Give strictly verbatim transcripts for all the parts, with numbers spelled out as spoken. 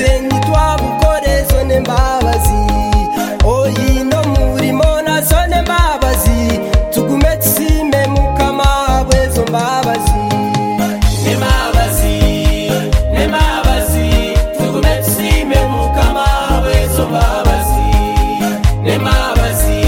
ntitwabukore zone mbabazi oyino murimo na zone mbabazi tugume tsime mukama bwezo mbabazi Nemabazi, nemabazi, tugume tsime mukama bwezo mbabazi. Nemabazi,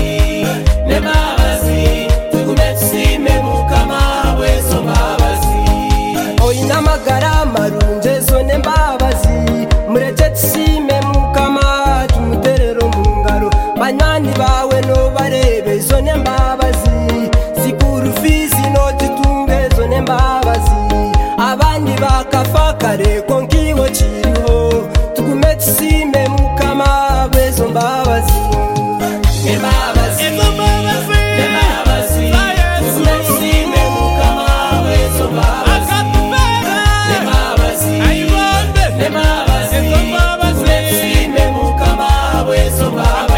nemabazi, tugume tsime mukama bwezo mbabazi. oyina magara marunje zone mbabazi mureke tsime mukama tumuterero mungaro banywani bawe no barebe zone mbabazi sikuru fizi no titunge zone mbabazi abandi bakafa kare konkiwo kiriho tugume tsime mukama bwezo mbabazi Nemabazi, nemabazi, tugume tsime mukama bwezo mbabazi. Nemabazi, nemabazi, tugume tsime mukama bwezo mbabazi.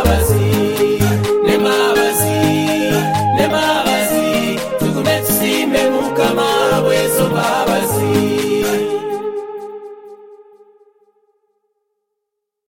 See me.